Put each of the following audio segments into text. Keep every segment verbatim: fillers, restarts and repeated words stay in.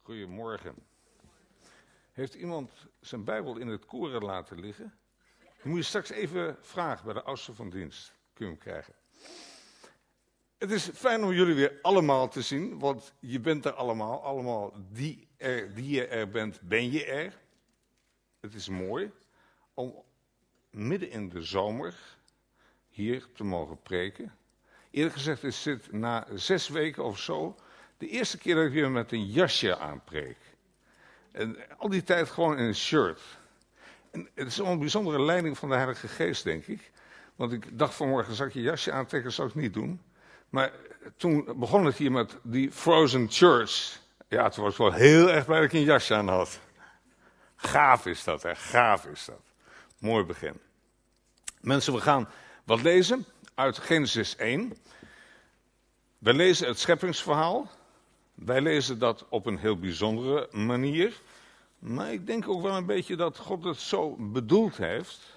Goedemorgen. Heeft iemand zijn Bijbel in het koren laten liggen? Die moet je straks even vragen bij de oudste van dienst. Kun je hem krijgen. Het is fijn om jullie weer allemaal te zien, want je bent er allemaal. Allemaal die, er, die je er bent, ben je er. Het is mooi om midden in de zomer hier te mogen preken. Eerlijk gezegd is dit na zes weken of zo de eerste keer dat ik weer met een jasje aanpreek. En al die tijd gewoon in een shirt. En het is een bijzondere leiding van de Heilige Geest, denk ik. Want ik dacht vanmorgen, zal ik je jasje aantrekken? Dat zou ik niet doen. Maar toen begon het hier met die Frozen Church. Ja, toen was ik wel heel erg blij dat ik een jasje aan had. Gaaf is dat, hè? Gaaf is dat. Mooi begin. Mensen, we gaan wat lezen uit Genesis één. We lezen het scheppingsverhaal. Wij lezen dat op een heel bijzondere manier. Maar ik denk ook wel een beetje dat God het zo bedoeld heeft.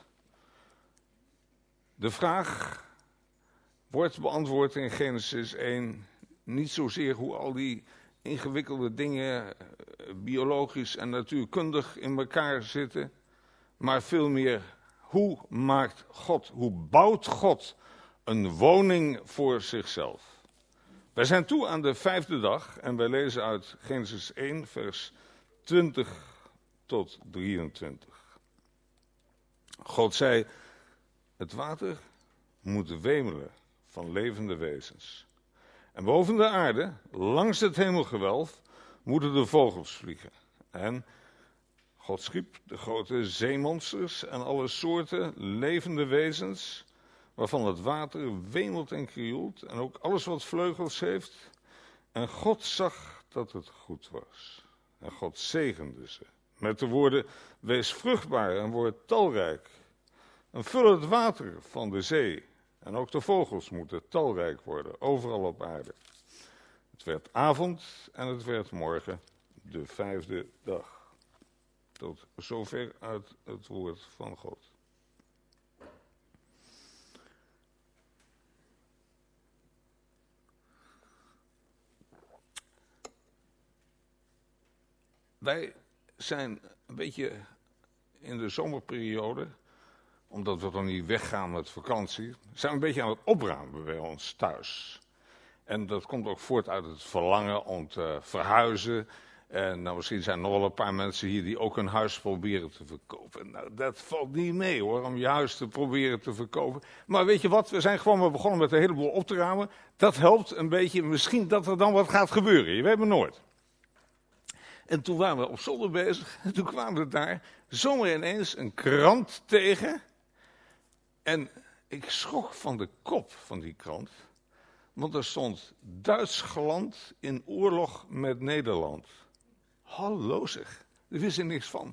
De vraag wordt beantwoord in Genesis één. Niet zozeer hoe al die ingewikkelde dingen biologisch en natuurkundig in elkaar zitten. Maar veel meer, hoe maakt God, hoe bouwt God een woning voor zichzelf? Wij zijn toe aan de vijfde dag en wij lezen uit Genesis één, vers twintig tot drieëntwintig. God zei, het water moet wemelen van levende wezens. En boven de aarde, langs het hemelgewelf, moeten de vogels vliegen. En God schiep de grote zeemonsters en alle soorten levende wezens, waarvan het water wemelt en krioelt, en ook alles wat vleugels heeft. En God zag dat het goed was. En God zegende ze. Met de woorden, wees vruchtbaar en word talrijk. En vul het water van de zee. En ook de vogels moeten talrijk worden, overal op aarde. Het werd avond en het werd morgen, de vijfde dag. Tot zover uit het woord van God. Wij zijn een beetje in de zomerperiode, omdat we dan niet weggaan met vakantie, zijn we een beetje aan het opruimen bij ons thuis. En dat komt ook voort uit het verlangen om te verhuizen. En nou, misschien zijn er nog wel een paar mensen hier die ook een huis proberen te verkopen. Nou, dat valt niet mee hoor, om je huis te proberen te verkopen. Maar weet je wat, we zijn gewoon maar begonnen met een heleboel op te ruimen. Dat helpt een beetje, misschien dat er dan wat gaat gebeuren, je weet maar nooit. En toen waren we op zolder bezig en toen kwamen we daar zomaar ineens een krant tegen. En ik schrok van de kop van die krant. Want er stond Duitsland in oorlog met Nederland. Hallo zeg, daar wist ik niks van.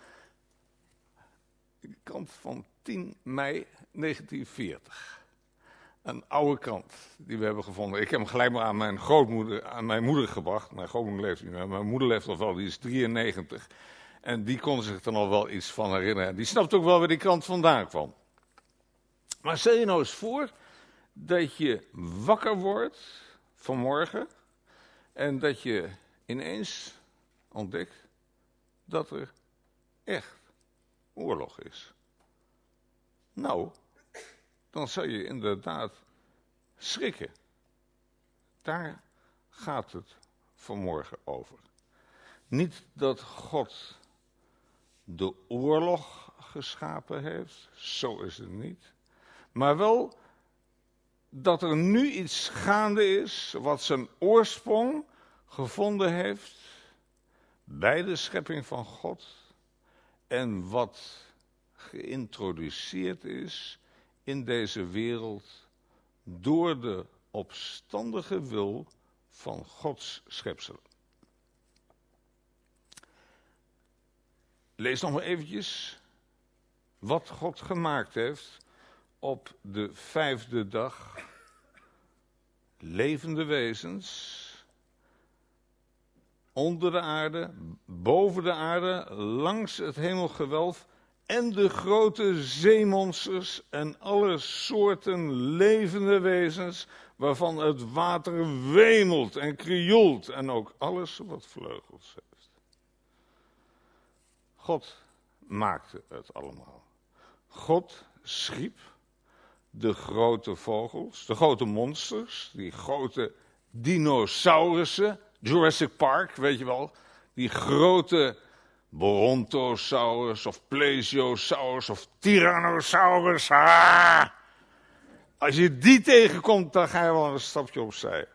De krant van tien mei negentien veertig. Een oude krant die we hebben gevonden. Ik heb hem gelijk maar aan mijn grootmoeder, aan mijn moeder gebracht. Mijn grootmoeder leeft niet meer, mijn moeder leeft nog wel, die is drieënnegentig. En die kon zich er nog wel iets van herinneren. Die snapt ook wel waar die krant vandaan kwam. Maar stel je nou eens voor dat je wakker wordt vanmorgen en dat je ineens ontdekt dat er echt oorlog is. Nou, dan zou je inderdaad schrikken. Daar gaat het vanmorgen over. Niet dat God de oorlog geschapen heeft, zo is het niet. Maar wel dat er nu iets gaande is wat zijn oorsprong gevonden heeft bij de schepping van God en wat geïntroduceerd is in deze wereld door de opstandige wil van Gods schepsel. Lees nog maar eventjes wat God gemaakt heeft op de vijfde dag. Levende wezens, onder de aarde, boven de aarde, langs het hemelgewelf en de grote zeemonsters en alle soorten levende wezens, waarvan het water wemelt en krioelt, en ook alles wat vleugels heeft. God maakte het allemaal. God schiep de grote vogels, de grote monsters, die grote dinosaurussen, Jurassic Park, weet je wel, die grote Brontosaurus of Plesiosaurus of Tyrannosaurus. Ah! Als je die tegenkomt, dan ga je wel een stapje opzij.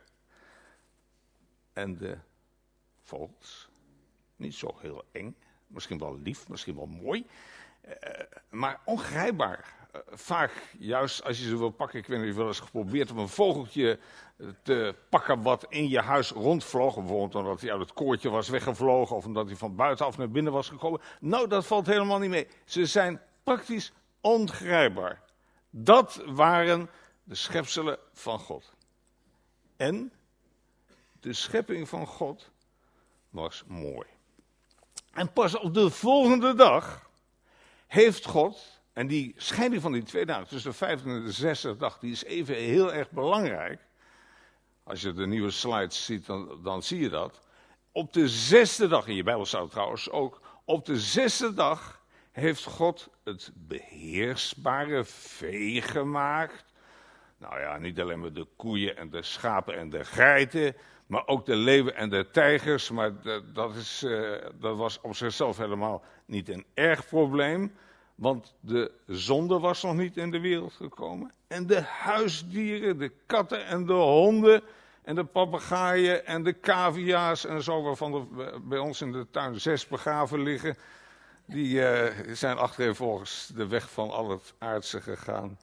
En de vogels, niet zo heel eng, misschien wel lief, misschien wel mooi, uh, maar ongrijpbaar. Uh, vaak, juist als je ze wil pakken, ik weet niet of je wel eens geprobeerd om een vogeltje te pakken wat in je huis rondvloog, bijvoorbeeld omdat hij uit het koordje was weggevlogen of omdat hij van buitenaf naar binnen was gekomen. Nou, dat valt helemaal niet mee. Ze zijn praktisch ongrijpbaar. Dat waren de schepselen van God. En de schepping van God was mooi. En pas op de volgende dag heeft God, en die scheiding van die twee dagen, tussen de vijfde en de zesde dag, die is even heel erg belangrijk. Als je de nieuwe slides ziet, dan, dan zie je dat. Op de zesde dag, in je Bijbel staat trouwens ook, op de zesde dag heeft God het beheersbare vee gemaakt. Nou ja, niet alleen maar de koeien en de schapen en de geiten, maar ook de leeuwen en de tijgers. Maar de, dat, is, uh, dat was op zichzelf helemaal niet een erg probleem, want de zonde was nog niet in de wereld gekomen. En de huisdieren, de katten en de honden en de papegaaien en de cavia's en zo, waarvan er bij ons in de tuin zes begraven liggen, die uh, zijn achtereenvolgens de weg van al het aardse gegaan.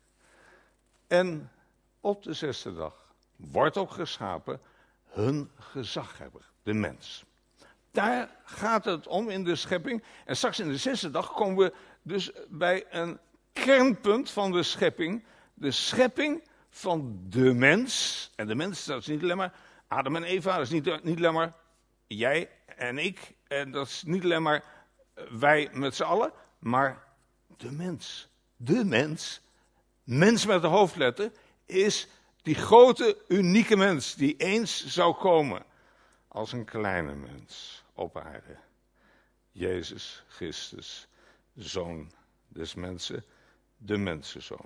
En op de zesde dag wordt ook geschapen hun gezaghebber, de mens. Daar gaat het om in de schepping. En straks in de zesde dag komen we dus bij een kernpunt van de schepping. De schepping van de mens. En de mens, dat is niet alleen maar Adam en Eva, dat is niet, niet alleen maar jij en ik. En dat is niet alleen maar wij met z'n allen, maar de mens. De mens, mens met de hoofdletter, is die grote, unieke mens die eens zou komen als een kleine mens op aarde. Jezus Christus, Zoon des mensen, de mensenzoon.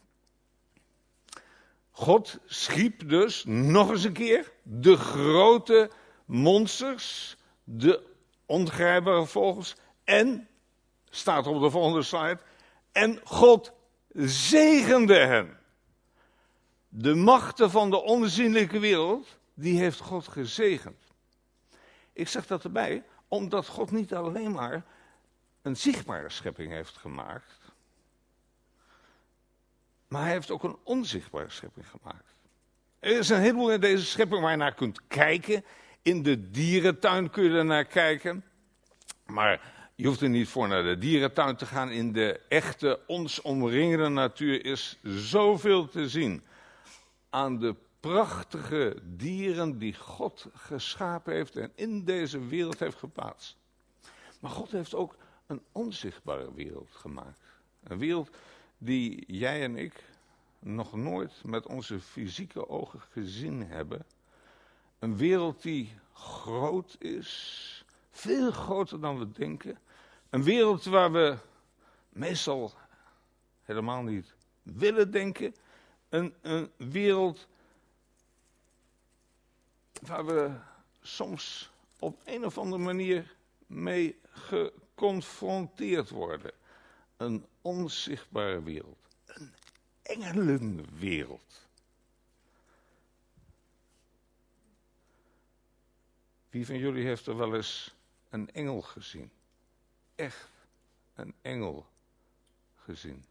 God schiep dus, nog eens een keer, de grote monsters, de ongrijpbare vogels en, staat op de volgende slide, en God zegende hen. De machten van de onzienlijke wereld, die heeft God gezegend. Ik zeg dat erbij, omdat God niet alleen maar een zichtbare schepping heeft gemaakt, maar hij heeft ook een onzichtbare schepping gemaakt. Er is een heleboel in deze schepping waar je naar kunt kijken. In de dierentuin kun je er naar kijken. Maar je hoeft er niet voor naar de dierentuin te gaan. In de echte, ons omringende natuur is zoveel te zien aan de prachtige dieren die God geschapen heeft en in deze wereld heeft geplaatst. Maar God heeft ook een onzichtbare wereld gemaakt. Een wereld die jij en ik nog nooit met onze fysieke ogen gezien hebben. Een wereld die groot is, veel groter dan we denken. Een wereld waar we meestal helemaal niet willen denken. Een, een wereld waar we soms op een of andere manier mee geconfronteerd worden. Een onzichtbare wereld. Een engelenwereld. Wie van jullie heeft er wel eens een engel gezien? Echt een engel gezien?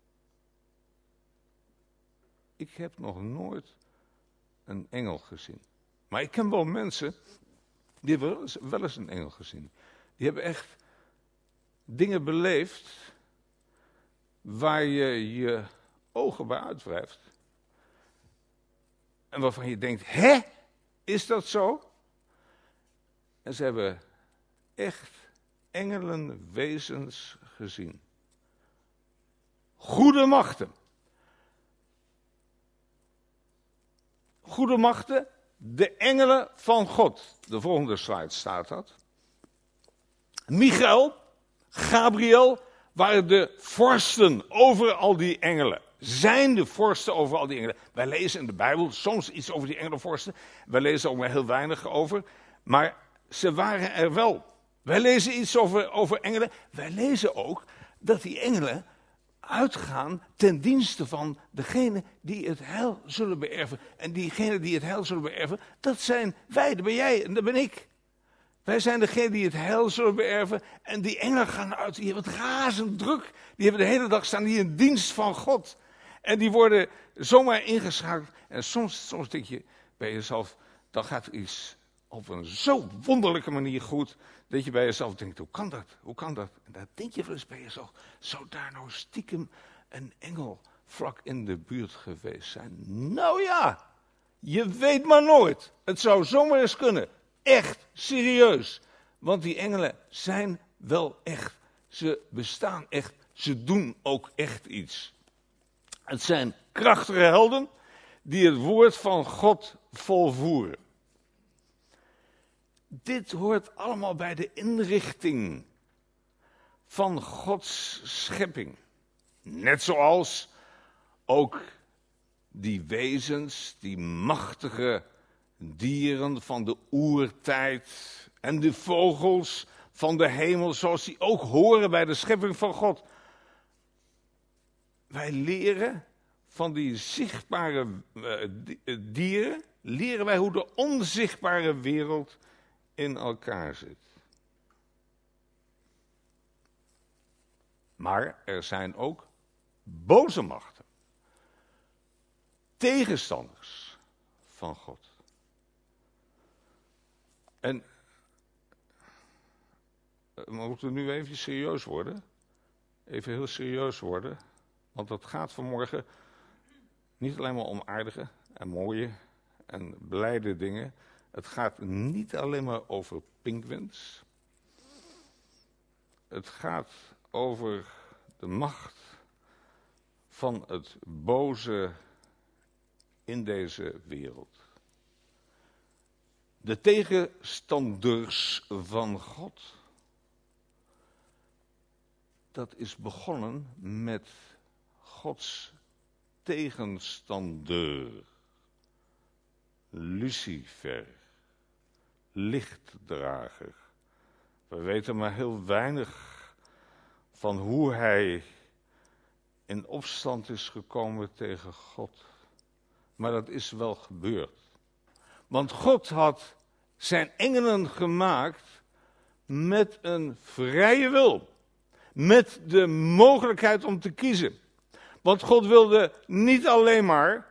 Ik heb nog nooit een engel gezien. Maar ik ken wel mensen die hebben wel eens, wel eens een engel gezien. Die hebben echt dingen beleefd waar je je ogen bij uitwrijft. En waarvan je denkt, hè? Is dat zo? En ze hebben echt engelenwezens gezien. goede machten. Goede machten, de engelen van God. De volgende slide staat dat. Michael, Gabriel waren de vorsten over al die engelen. Zijn de vorsten over al die engelen. Wij lezen in de Bijbel soms iets over die engelenvorsten. Wij lezen ook maar heel weinig over. Maar ze waren er wel. Wij lezen iets over, over engelen. Wij lezen ook dat die engelen uitgaan ten dienste van degene die het heil zullen beërven. En diegenen die het heil zullen beërven, dat zijn wij, dat ben jij en dat ben ik. Wij zijn degene die het heil zullen beërven. En die engelen gaan uit, die hebben het razend druk. Die hebben de hele dag staan die in dienst van God. En die worden zomaar ingeschakeld. En soms, soms denk je bij jezelf, dan gaat er iets op een zo wonderlijke manier goed, dat je bij jezelf denkt, hoe kan dat? Hoe kan dat? En dan denk je wel eens bij jezelf, zou daar nou stiekem een engel vlak in de buurt geweest zijn? Nou ja, je weet maar nooit. Het zou zomaar eens kunnen. Echt, serieus. Want die engelen zijn wel echt. Ze bestaan echt. Ze doen ook echt iets. Het zijn krachtige helden die het woord van God volvoeren. Dit hoort allemaal bij de inrichting van Gods schepping. Net zoals ook die wezens, die machtige dieren van de oertijd en de vogels van de hemel, zoals die ook horen bij de schepping van God. Wij leren van die zichtbare uh, dieren, leren wij hoe de onzichtbare wereld in elkaar zit. Maar er zijn ook boze machten, tegenstanders van God. En we moeten nu even serieus worden. Even heel serieus worden. Want het gaat vanmorgen niet alleen maar om aardige en mooie en blijde dingen. Het gaat niet alleen maar over pinguïns. Het gaat over de macht van het boze in deze wereld. De tegenstanders van God. Dat is begonnen met Gods tegenstander. Lucifer. Lichtdrager. We weten maar heel weinig van hoe hij in opstand is gekomen tegen God. Maar dat is wel gebeurd. Want God had zijn engelen gemaakt met een vrije wil. Met de mogelijkheid om te kiezen. Want God wilde niet alleen maar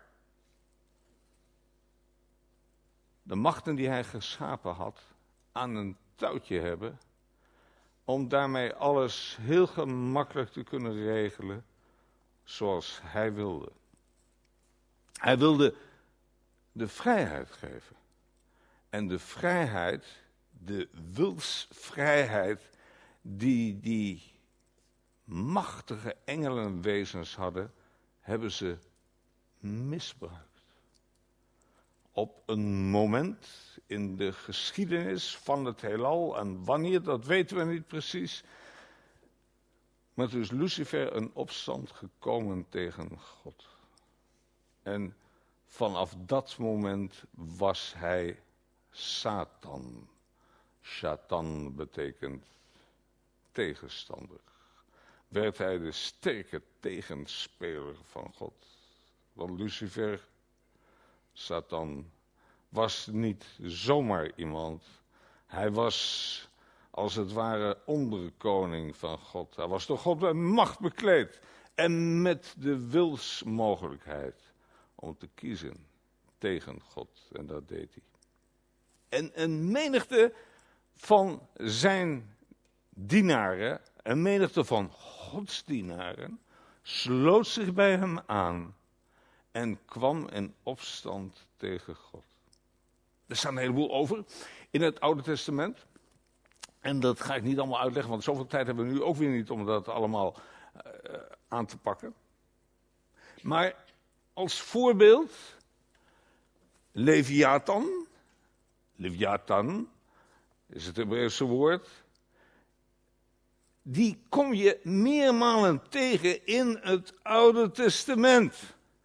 de machten die hij geschapen had aan een touwtje hebben, om daarmee alles heel gemakkelijk te kunnen regelen zoals hij wilde. Hij wilde de vrijheid geven. En de vrijheid, de wilsvrijheid die die machtige engelenwezens hadden, hebben ze misbruikt. Op een moment in de geschiedenis van het heelal, en wanneer, dat weten we niet precies. Maar toen is Lucifer in opstand gekomen tegen God. En vanaf dat moment was hij Satan. Satan betekent tegenstander. Werd hij de sterke tegenspeler van God. Want Lucifer, Satan, was niet zomaar iemand. Hij was als het ware onderkoning van God. Hij was door God met macht bekleed. En met de wilsmogelijkheid om te kiezen tegen God. En dat deed hij. En een menigte van zijn dienaren, een menigte van Gods dienaren, sloot zich bij hem aan en kwam in opstand tegen God. Er staat een heleboel over in het Oude Testament. En dat ga ik niet allemaal uitleggen, want zoveel tijd hebben we nu ook weer niet om dat allemaal uh, aan te pakken. Maar als voorbeeld, Leviathan, Leviathan is het Hebreeuwse woord, die kom je meermalen tegen in het Oude Testament.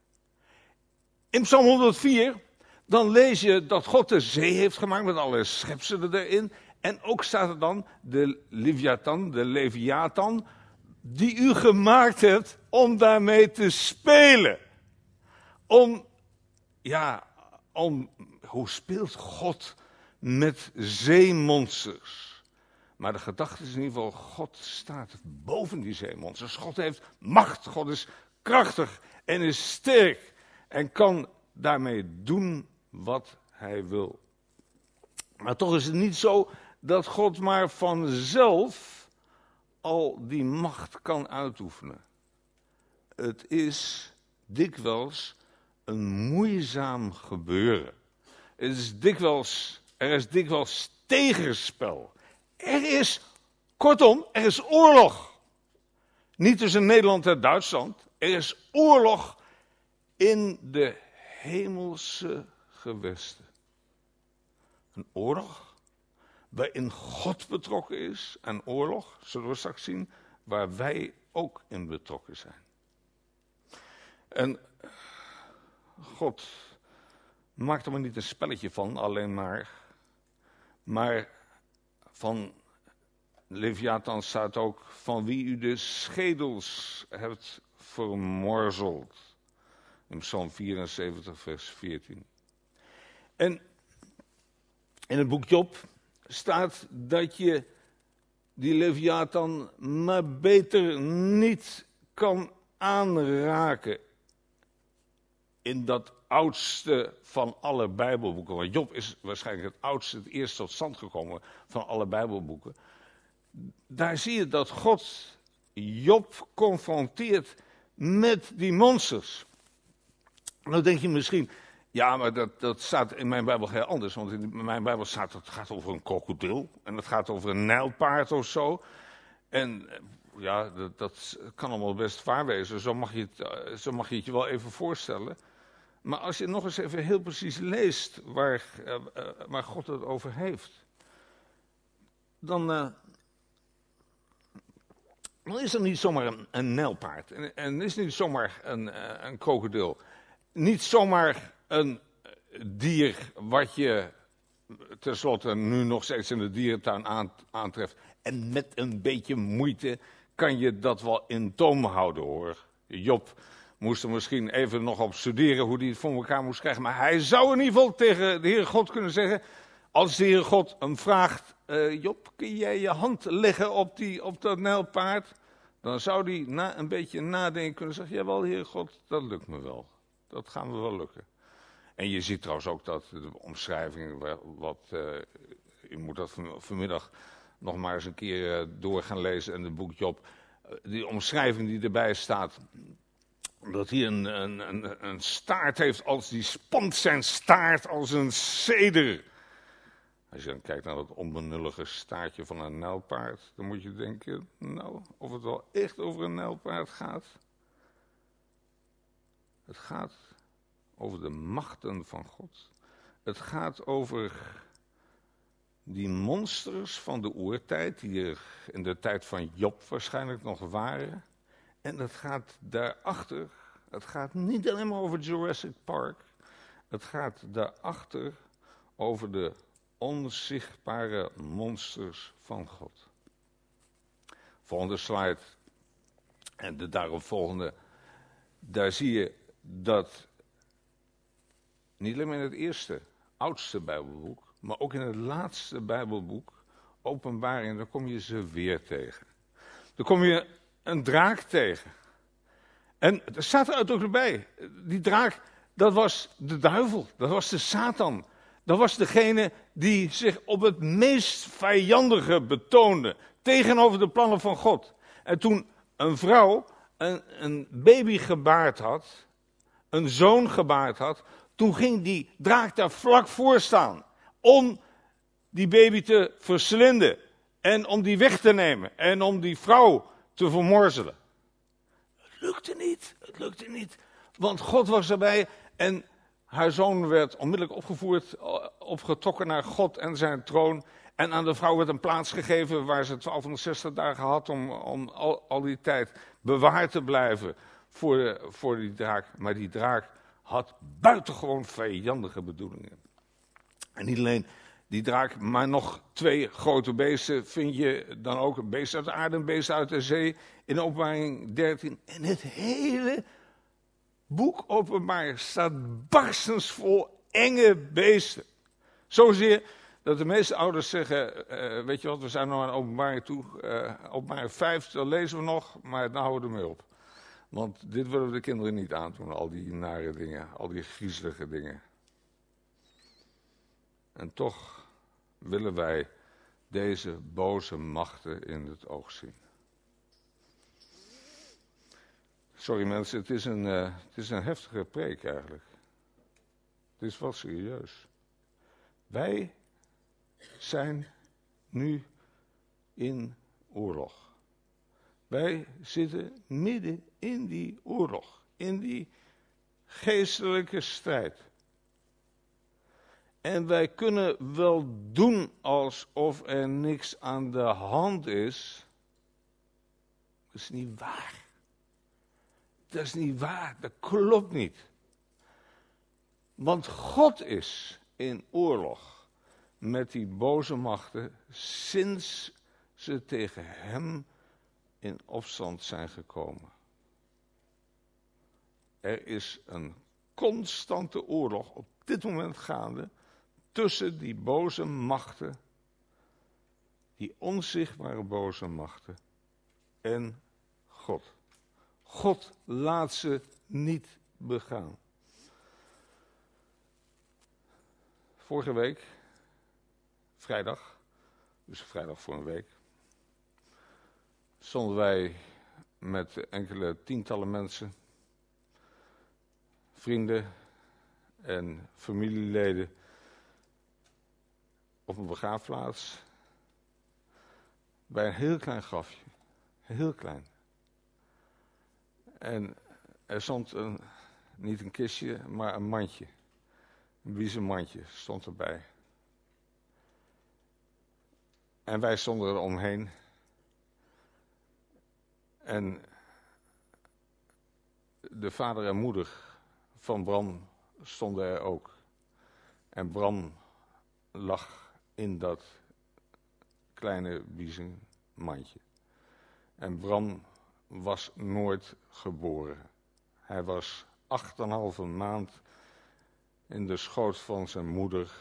In Psalm honderdvier, dan lees je dat God de zee heeft gemaakt met alle schepselen erin. En ook staat er dan de Leviathan, de Leviathan, die u gemaakt hebt om daarmee te spelen. Om, ja, om, hoe speelt God met zeemonsters? Maar de gedachte is in ieder geval, God staat boven die zeemonsters. God heeft macht, God is krachtig en is sterk. En kan daarmee doen wat hij wil. Maar toch is het niet zo dat God maar vanzelf al die macht kan uitoefenen. Het is dikwijls een moeizaam gebeuren. Het is dikwijls, er is dikwijls tegenspel. Er is, kortom, er is oorlog. Niet tussen Nederland en Duitsland. Er is oorlog in de hemelse gewesten. Een oorlog waarin God betrokken is. Een oorlog, zullen we straks zien, waar wij ook in betrokken zijn. En God maakt er maar niet een spelletje van, alleen maar. Maar van Leviathan staat ook van wie u de schedels hebt vermorzeld. In Psalm vierenzeventig, vers veertien. En in het boek Job staat dat je die Leviathan maar beter niet kan aanraken. In dat oudste van alle Bijbelboeken. Want Job is waarschijnlijk het oudste, het eerst tot stand gekomen van alle Bijbelboeken. Daar zie je dat God Job confronteert met die monsters. Dan denk je misschien, ja, maar dat, dat staat in mijn Bijbel heel anders. Want in mijn Bijbel staat dat het gaat over een krokodil. En het gaat over een nijlpaard of zo. En ja, dat, dat kan allemaal best waar wezen. Zo mag, je het, zo mag je het je wel even voorstellen. Maar als je nog eens even heel precies leest waar, uh, uh, waar God het over heeft. Dan, uh, dan is er niet zomaar een, een nijlpaard. En, en is niet zomaar een, uh, een krokodil. Niet zomaar een dier wat je tenslotte nu nog steeds in de dierentuin aantreft. En met een beetje moeite kan je dat wel in toom houden, hoor. Job moest er misschien even nog op studeren hoe hij het voor elkaar moest krijgen. Maar hij zou in ieder geval tegen de Heere God kunnen zeggen, als de Heere God hem vraagt, uh, Job, kun jij je hand leggen op, die, op dat nijlpaard? Dan zou hij na een beetje nadenken kunnen zeggen, jawel, Heere God, dat lukt me wel. Dat gaan we wel lukken. En je ziet trouwens ook dat de omschrijving, wat, uh, je moet dat vanmiddag nog maar eens een keer uh, door gaan lezen in het boek Job. Uh, die omschrijving die erbij staat, dat hij een, een, een, een staart heeft, als die spant zijn staart als een ceder. Als je dan kijkt naar dat onbenullige staartje van een nijlpaard, dan moet je denken, nou, of het wel echt over een nijlpaard gaat. Het gaat over de machten van God. Het gaat over die monsters van de oertijd, die er in de tijd van Job waarschijnlijk nog waren. En het gaat daarachter, het gaat niet alleen maar over Jurassic Park. Het gaat daarachter over de onzichtbare monsters van God. Volgende slide. En de daaropvolgende. Daar zie je dat niet alleen maar in het eerste, oudste Bijbelboek, maar ook in het laatste Bijbelboek, Openbaring, dan kom je ze weer tegen. Dan kom je een draak tegen. En er staat er ook erbij. Die draak, dat was de duivel, dat was de Satan. Dat was degene die zich op het meest vijandige betoonde tegenover de plannen van God. En toen een vrouw een, een baby gebaard had, een zoon gebaard had, toen ging die draak daar vlak voor staan om die baby te verslinden en om die weg te nemen en om die vrouw te vermorzelen. lukte niet, het lukte niet. Want God was erbij en haar zoon werd onmiddellijk opgevoerd, opgetrokken naar God en zijn troon. En aan de vrouw werd een plaats gegeven waar ze twaalfhonderdzestig dagen had om, om al, al die tijd bewaard te blijven voor, de, voor die draak. Maar die draak had buitengewoon vijandige bedoelingen. En niet alleen die draak, maar nog twee grote beesten vind je dan ook. Een beest uit de aarde, een beest uit de zee. In Openbaring dertien. En het hele boek Openbaring staat barstensvol enge beesten. Zozeer dat de meeste ouders zeggen, uh, weet je wat, we zijn nog aan Openbaring toe. Uh, Openbaring vijf, dat lezen we nog, maar dan houden we ermee op. Want dit willen we de kinderen niet aandoen, al die nare dingen, al die griezelige dingen. En toch willen wij deze boze machten in het oog zien. Sorry mensen, het is een, uh, het is een heftige preek eigenlijk. Het is wel serieus. Wij zijn nu in oorlog. Wij zitten midden in die oorlog, in die geestelijke strijd. En wij kunnen wel doen alsof er niks aan de hand is. Dat is niet waar. Dat is niet waar, dat klopt niet. Want God is in oorlog met die boze machten sinds ze tegen hem in opstand zijn gekomen. Er is een constante oorlog op dit moment gaande tussen die boze machten, die onzichtbare boze machten en God. God laat ze niet begaan. Vorige week, vrijdag, dus vrijdag voor een week, stonden wij met enkele tientallen mensen, vrienden en familieleden op een begraafplaats bij een heel klein grafje. Heel klein. En er stond een, niet een kistje, maar een mandje. Een biezenmandje stond erbij. En wij stonden er omheen. En de vader en moeder van Bram stonden er ook. En Bram lag in dat kleine biezenmandje. En Bram was nooit geboren. Hij was acht en een halve maand in de schoot van zijn moeder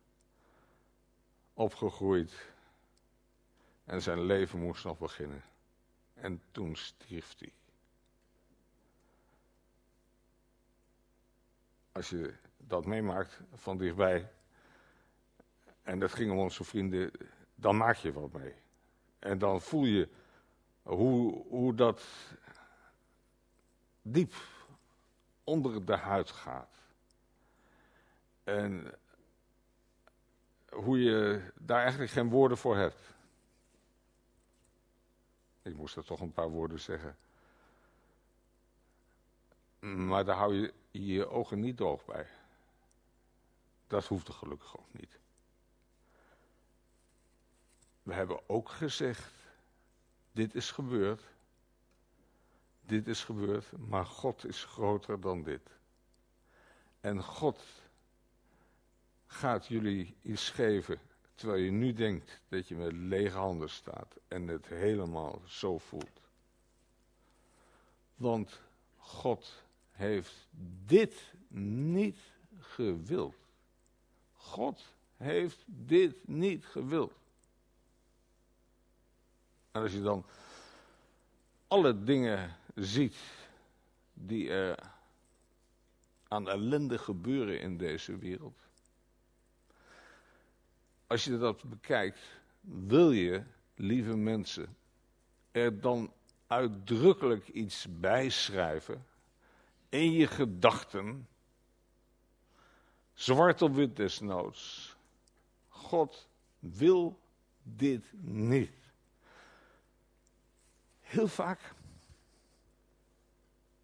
opgegroeid. En zijn leven moest nog beginnen. En toen stierf hij. Als je dat meemaakt van dichtbij, en dat ging om onze vrienden, dan maak je wat mee. En dan voel je hoe, hoe dat diep onder de huid gaat. En hoe je daar eigenlijk geen woorden voor hebt. Ik moest er toch een paar woorden zeggen. Maar daar hou je je ogen niet droog bij. Dat hoeft er gelukkig ook niet. We hebben ook gezegd, dit is gebeurd. Dit is gebeurd, maar God is groter dan dit. En God gaat jullie iets geven, terwijl je nu denkt dat je met lege handen staat en het helemaal zo voelt. Want God heeft dit niet gewild. God heeft dit niet gewild. En als je dan alle dingen ziet die er aan ellende gebeuren in deze wereld. Als je dat bekijkt, wil je, lieve mensen, er dan uitdrukkelijk iets bijschrijven in je gedachten, zwart op wit desnoods. God wil dit niet. Heel vaak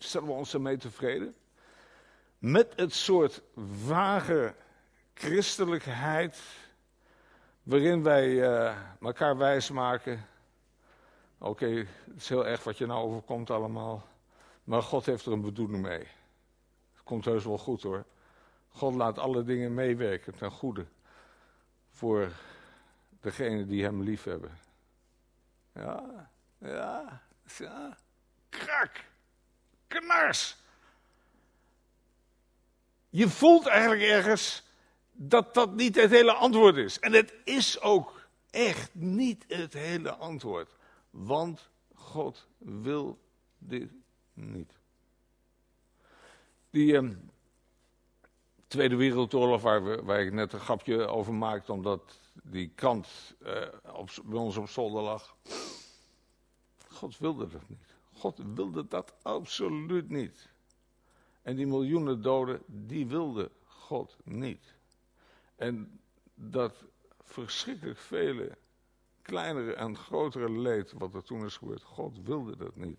stellen we ons ermee tevreden? Met het soort vage christelijkheid waarin wij uh, elkaar wijsmaken. Oké, okay, het is heel erg wat je nou overkomt allemaal. Maar God heeft er een bedoeling mee. Het komt heus wel goed hoor. God laat alle dingen meewerken ten goede. Voor degenen die hem lief hebben. Ja, ja, ja. Krak. Knars. Je voelt eigenlijk ergens dat dat niet het hele antwoord is. En het is ook echt niet het hele antwoord. Want God wil dit niet. Die uh, Tweede Wereldoorlog, waar, we, waar ik net een grapje over maakte, omdat die krant uh, op, bij ons op zolder lag. God wilde dat niet. God wilde dat absoluut niet. En die miljoenen doden, die wilde God niet. En dat verschrikkelijk vele kleinere en grotere leed wat er toen is gebeurd, God wilde dat niet.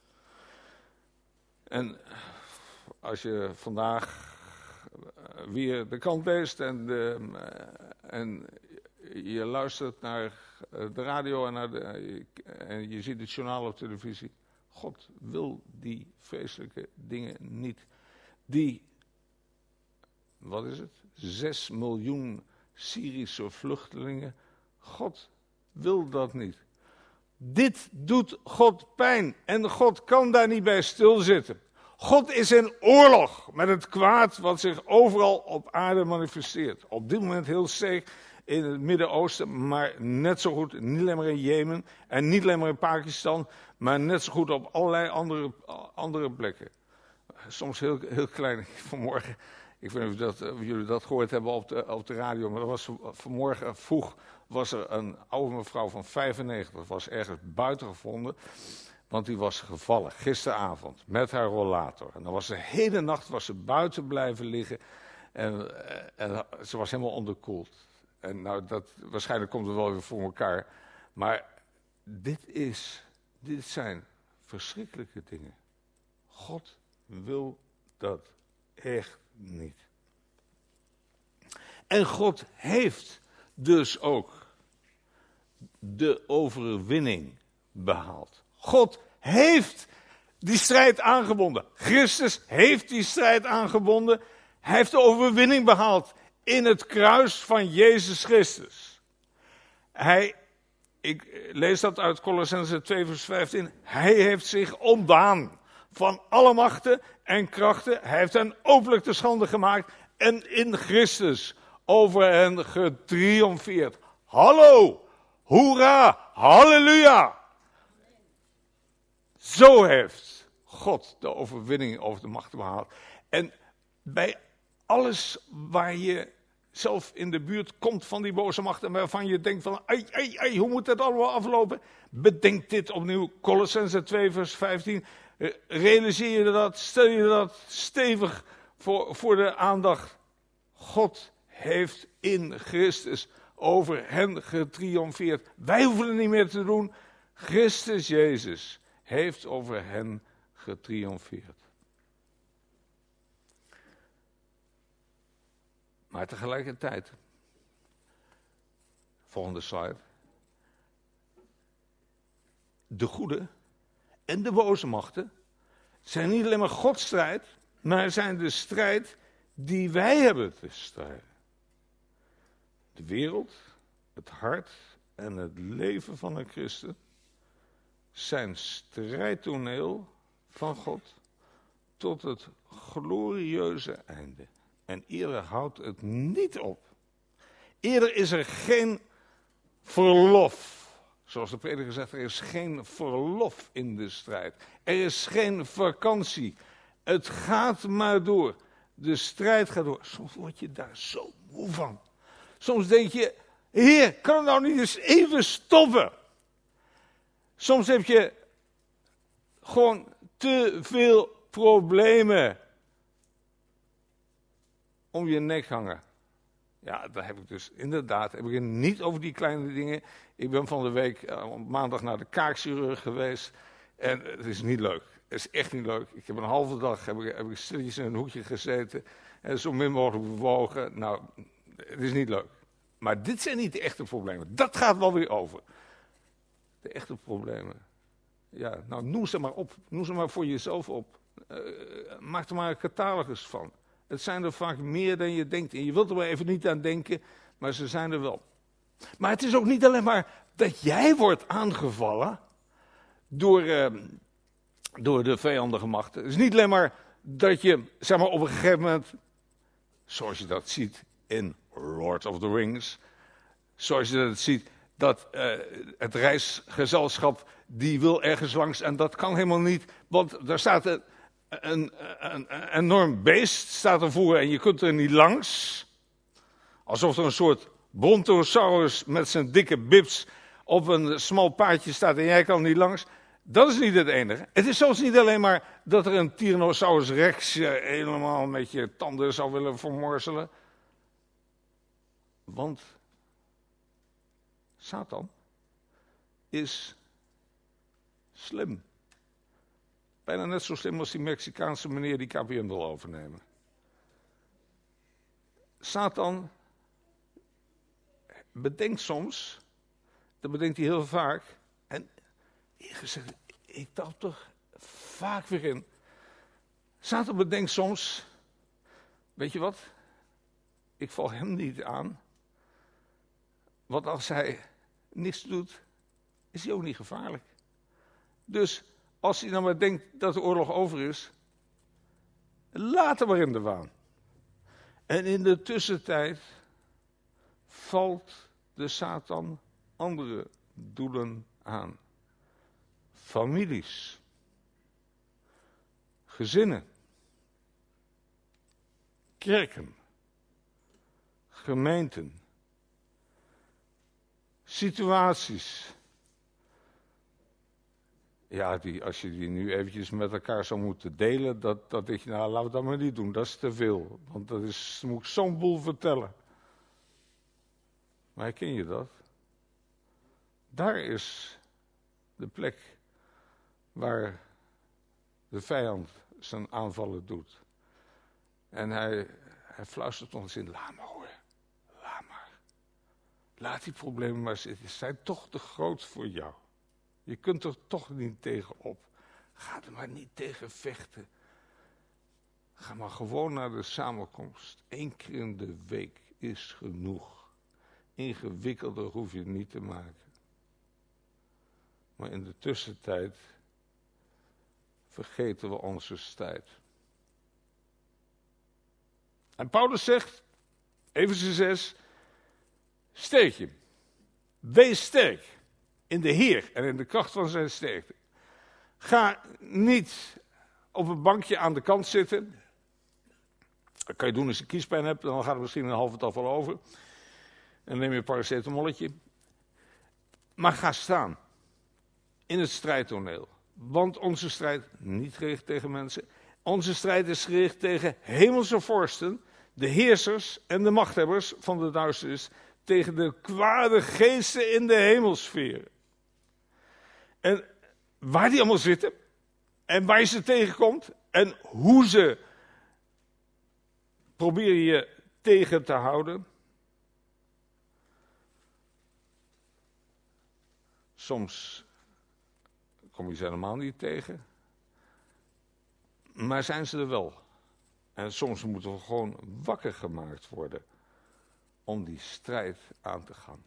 En als je vandaag weer de krant leest en, de, en je luistert naar de radio en, naar de, en je ziet het journaal op televisie, God wil die vreselijke dingen niet. Die, wat is het, zes miljoen Syrische vluchtelingen, God wil dat niet. Dit doet God pijn en God kan daar niet bij stilzitten. God is in oorlog met het kwaad wat zich overal op aarde manifesteert. Op dit moment heel sterk in het Midden-Oosten, maar net zo goed, niet alleen maar in Jemen en niet alleen maar in Pakistan, maar net zo goed op allerlei andere, andere plekken. Soms heel, heel klein. Vanmorgen, ik weet niet of, dat, of jullie dat gehoord hebben op de, op de radio, maar er was vanmorgen vroeg was er een oude mevrouw van vijfennegentig, was ergens buiten gevonden, want die was gevallen gisteravond met haar rollator. En dan was de hele nacht was ze buiten blijven liggen en, en ze was helemaal onderkoeld. En nou, dat, waarschijnlijk komt het wel weer voor elkaar. Maar dit is, dit zijn verschrikkelijke dingen. God wil dat echt niet. En God heeft dus ook de overwinning behaald. God heeft die strijd aangebonden. Christus heeft die strijd aangebonden. Hij heeft de overwinning behaald in het kruis van Jezus Christus. Hij, ik lees dat uit Kolossenzen twee vers vijftien. Hij heeft zich ontdaan van alle machten en krachten. Hij heeft hen openlijk te schande gemaakt en in Christus over hen getriomfeerd. Hallo, hoera, halleluja. Zo heeft God de overwinning over de machten behaald. En bij alles waar je zelf in de buurt komt van die boze machten, waarvan je denkt van, ai, ai, ai, hoe moet dat allemaal aflopen? Bedenk dit opnieuw, Kolossenzen twee vers vijftien. Realiseer je dat, stel je dat stevig voor, voor de aandacht. God heeft in Christus over hen getriomfeerd. Wij hoeven het niet meer te doen. Christus Jezus heeft over hen getriomfeerd. Maar tegelijkertijd, volgende slide, de goede en de boze machten zijn niet alleen maar Gods strijd, maar zijn de strijd die wij hebben te strijden. De wereld, het hart en het leven van een christen zijn strijdtoneel van God tot het glorieuze einde. En eerder houdt het niet op. Eerder is er geen verlof. Zoals de prediker zegt, er is geen verlof in de strijd. Er is geen vakantie. Het gaat maar door. De strijd gaat door. Soms word je daar zo moe van. Soms denk je, Heer, kan het nou niet eens even stoppen? Soms heb je gewoon te veel problemen om je nek hangen. Ja, daar heb ik dus inderdaad, heb ik het niet over die kleine dingen. Ik ben van de week uh, op maandag naar de kaakchirurg geweest en het is niet leuk. is echt niet leuk. Ik heb een halve dag heb ik, heb ik stilletjes in een hoekje gezeten en zo min mogelijk bewogen. Nou, het is niet leuk. Maar dit zijn niet de echte problemen. Dat gaat wel weer over. De echte problemen. Ja, nou noem ze maar op. Noem ze maar voor jezelf op. Uh, maak er maar een catalogus van. Het zijn er vaak meer dan je denkt. En je wilt er maar even niet aan denken, maar ze zijn er wel. Maar het is ook niet alleen maar dat jij wordt aangevallen door, uh, door de vijandige machten. Het is niet alleen maar dat je, zeg maar, op een gegeven moment, zoals je dat ziet in Lord of the Rings, zoals je dat ziet, dat uh, het reisgezelschap, die wil ergens langs en dat kan helemaal niet, want daar staat een, een, een, een enorm beest staat ervoor en je kunt er niet langs. Alsof er een soort brontosaurus met zijn dikke bips op een smal paadje staat en jij kan niet langs. Dat is niet het enige. Het is zelfs niet alleen maar dat er een Tyrannosaurus rex uh, helemaal met je tanden zou willen vermorzelen. Want Satan is slim. Bijna net zo slim als die Mexicaanse meneer die K P N wil overnemen. Satan bedenkt soms, dat bedenkt hij heel vaak, en gezegd, ik dacht toch vaak weer in. Satan bedenkt soms, weet je wat, ik val hem niet aan, want als hij niks doet, is hij ook niet gevaarlijk. Dus als hij nou maar denkt dat de oorlog over is, laat hem maar in de waan. En in de tussentijd valt de Satan andere doelen aan. Families, gezinnen, kerken, gemeenten, situaties. Ja, die, als je die nu eventjes met elkaar zou moeten delen, dat, dat denk je, nou, laten we dat maar niet doen, dat is te veel. Want dat is, dan moet ik zo'n boel vertellen. Maar herken je dat? Daar is de plek waar de vijand zijn aanvallen doet. En hij, hij fluistert ons in, laat maar hoor, laat maar. Laat die problemen maar zitten, ze zijn toch te groot voor jou. Je kunt er toch niet tegen op. Ga er maar niet tegen vechten. Ga maar gewoon naar de samenkomst. Eén keer in de week is genoeg. Ingewikkelder hoef je het niet te maken. Maar in de tussentijd vergeten we onze strijd. En Paulus zegt, Efeze zes, sterk je. Wees sterk in de Heer en in de kracht van zijn sterkte. Ga niet op een bankje aan de kant zitten. Dat kan je doen als je kiespijn hebt, dan gaat het misschien een halve dag wel over. En dan neem je een paracetamolletje. Maar ga staan in het strijdtoneel. Want onze strijd niet gericht tegen mensen. Onze strijd is gericht tegen hemelse vorsten, de heersers en de machthebbers van de duisternis. Tegen de kwade geesten in de hemelsfeer. En waar die allemaal zitten. En waar je ze tegenkomt. En hoe ze proberen je tegen te houden. Soms kom je ze helemaal niet tegen. Maar zijn ze er wel. En soms moeten we gewoon wakker gemaakt worden om die strijd aan te gaan.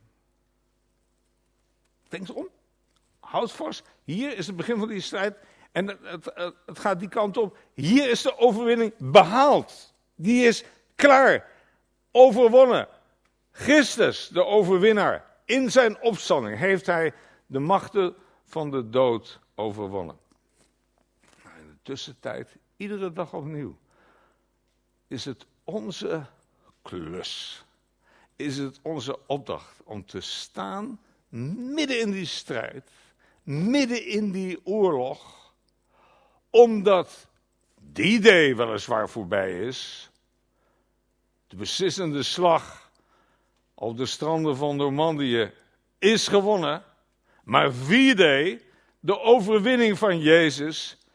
Denk erom. Houd vast. Hier is het begin van die strijd. En het, het, het, het gaat die kant op. Hier is de overwinning behaald. Die is klaar. Overwonnen. Christus, de overwinnaar. In zijn opstanding heeft hij de machten van de dood overwonnen. Maar in de tussentijd, iedere dag opnieuw, is het onze klus. Is het onze opdracht om te staan midden in die strijd, midden in die oorlog, omdat die day weliswaar voorbij is, de beslissende slag op de stranden van Normandië is gewonnen, maar V-Day, de overwinning van Jezus,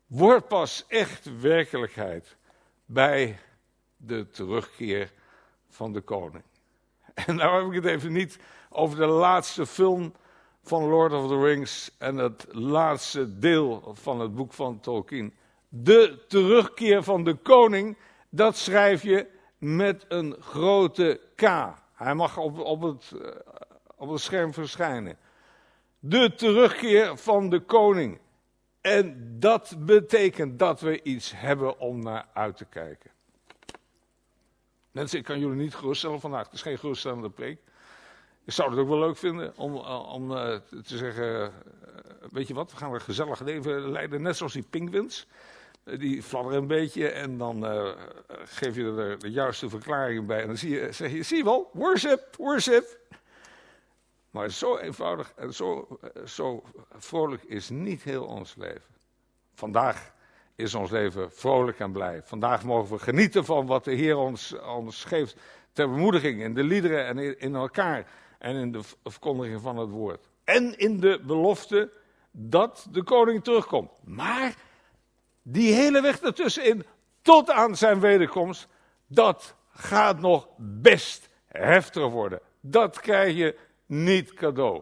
wordt pas echt werkelijkheid bij de terugkeer van de koning. En nou heb ik het even niet over de laatste film van Lord of the Rings en het laatste deel van het boek van Tolkien. De terugkeer van de koning, dat schrijf je met een grote K. Hij mag op, op, het, op het scherm verschijnen. De terugkeer van de koning. En dat betekent dat we iets hebben om naar uit te kijken. Mensen, ik kan jullie niet geruststellen vandaag. Het is geen geruststellende preek. Ik zou het ook wel leuk vinden om, om uh, te zeggen, uh, weet je wat, we gaan een gezellig leven leiden, net zoals die pinguïns. Uh, die fladderen een beetje en dan uh, geef je er de juiste verklaring bij. En dan zie je, zeg je, zie je wel, worship, worship. Maar zo eenvoudig en zo, uh, zo vrolijk is niet heel ons leven. Vandaag is ons leven vrolijk en blij. Vandaag mogen we genieten van wat de Heer ons, ons geeft ter bemoediging in de liederen en in, in elkaar. En in de verkondiging van het woord. En in de belofte dat de koning terugkomt. Maar die hele weg ertussenin, tot aan zijn wederkomst, dat gaat nog best heftiger worden. Dat krijg je niet cadeau.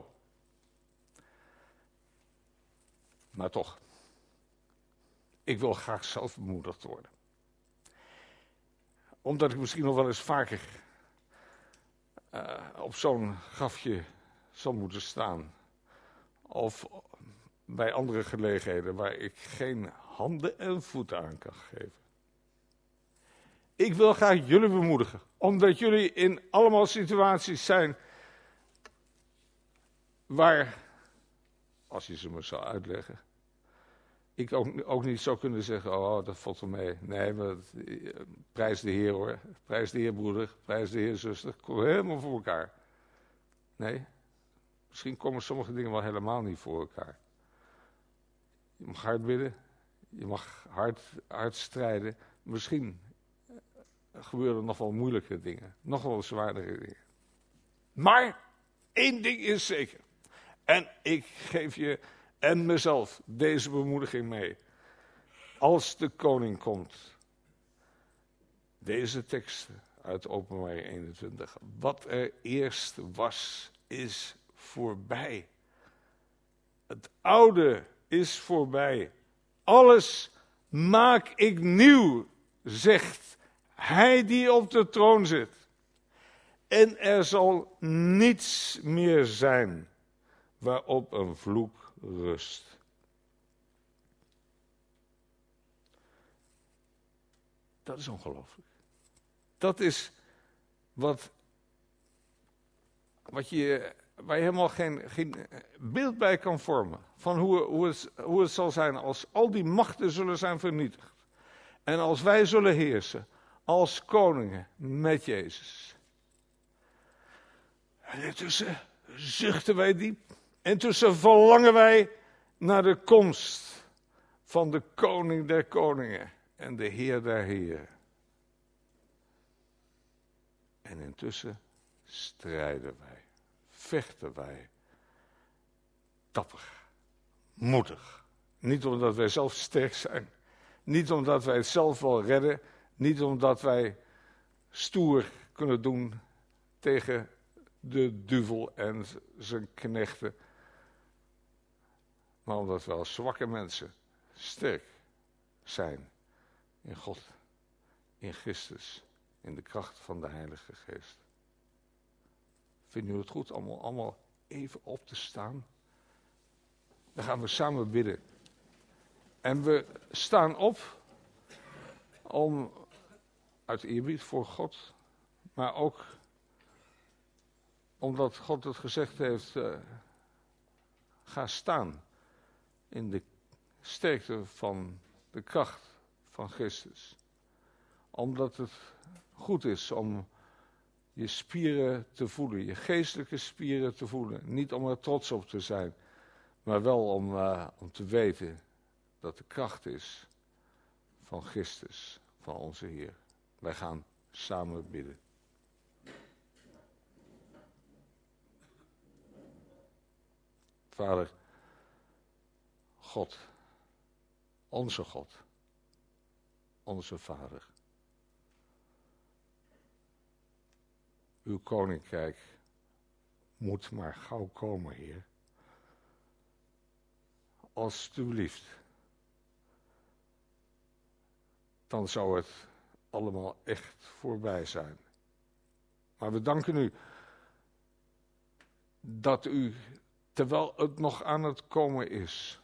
Maar toch, ik wil graag zelf bemoedigd worden. Omdat ik misschien nog wel eens vaker Uh, op zo'n grafje zal moeten staan. Of bij andere gelegenheden waar ik geen handen en voeten aan kan geven. Ik wil graag jullie bemoedigen. Omdat jullie in allemaal situaties zijn waar, als je ze me zou uitleggen, ik ook, ook niet zou kunnen zeggen, oh, dat valt wel mee. Nee, maar uh, prijs de Heer hoor. Prijs de Heer broeder, prijs de Heer zuster. Kom helemaal voor elkaar. Nee, misschien komen sommige dingen wel helemaal niet voor elkaar. Je mag hard bidden. Je mag hard, hard strijden. Misschien gebeuren er nog wel moeilijke dingen. Nog wel zwaardere dingen. Maar één ding is zeker. En ik geef je en mezelf deze bemoediging mee. Als de koning komt. Deze teksten uit Openbaring eenentwintig. Wat er eerst was, is voorbij. Het oude is voorbij. Alles maak ik nieuw, zegt hij die op de troon zit. En er zal niets meer zijn waarop een vloek rust. Dat is ongelooflijk. Dat is wat, wat je, waar je helemaal geen, geen beeld bij kan vormen. Van hoe, hoe, het, hoe het zal zijn als al die machten zullen zijn vernietigd. En als wij zullen heersen als koningen met Jezus. En intussen zuchten wij diep. Intussen verlangen wij naar de komst van de koning der koningen en de Heer der heren. En intussen strijden wij, vechten wij, dapper, moedig. Niet omdat wij zelf sterk zijn, niet omdat wij het zelf wel redden, niet omdat wij stoer kunnen doen tegen de duivel en zijn knechten, maar omdat we als zwakke mensen sterk zijn in God, in Christus, in de kracht van de Heilige Geest. Vinden jullie het goed allemaal, allemaal even op te staan? Dan gaan we samen bidden. En we staan op om uit eerbied voor God, maar ook omdat God het gezegd heeft, uh, ga staan in de sterkte van de kracht van Christus. Omdat het goed is om je spieren te voelen, je geestelijke spieren te voelen. Niet om er trots op te zijn, maar wel om, uh, om te weten dat de kracht is van Christus, van onze Heer. Wij gaan samen bidden. Vader, God, Onze God, onze Vader. Uw koninkrijk moet maar gauw komen, Heer. Alsjeblieft. Dan zou het allemaal echt voorbij zijn. Maar we danken u dat u, terwijl het nog aan het komen is,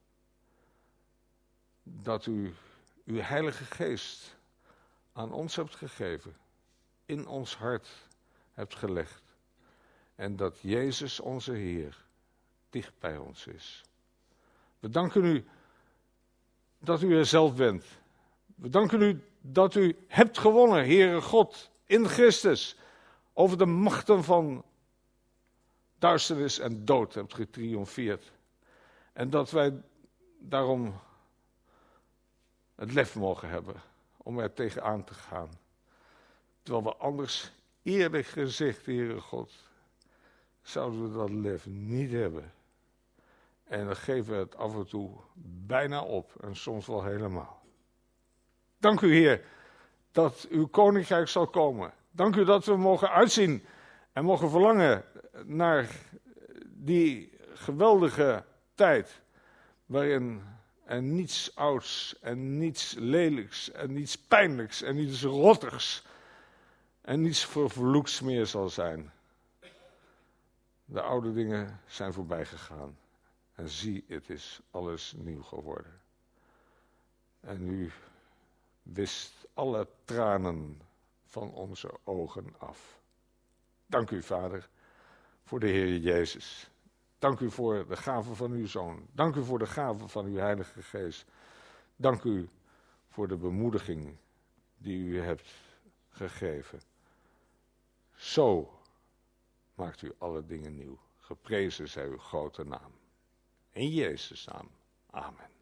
dat u uw Heilige Geest aan ons hebt gegeven, in ons hart hebt gelegd. En dat Jezus onze Heer dicht bij ons is. We danken u dat u er zelf bent. We danken u dat u hebt gewonnen, Heere God, in Christus, over de machten van duisternis en dood hebt getriomfeerd. En dat wij daarom het lef mogen hebben om er tegenaan te gaan. Terwijl we anders, eerlijk gezegd, Heere God, zouden we dat lef niet hebben. En dan geven we het af en toe bijna op en soms wel helemaal. Dank u, Heer, dat uw koninkrijk zal komen. Dank u dat we mogen uitzien en mogen verlangen naar die geweldige tijd waarin er niets ouds en niets lelijks en niets pijnlijks en niets rottigs en niets vervloeks meer zal zijn. De oude dingen zijn voorbij gegaan. En zie, het is alles nieuw geworden. En u wist alle tranen van onze ogen af. Dank u, Vader, voor de Heer Jezus. Dank u voor de gave van uw Zoon. Dank u voor de gave van uw Heilige Geest. Dank u voor de bemoediging die u hebt gegeven. Zo maakt u alle dingen nieuw. Geprezen zij uw grote naam. In Jezus' naam. Amen.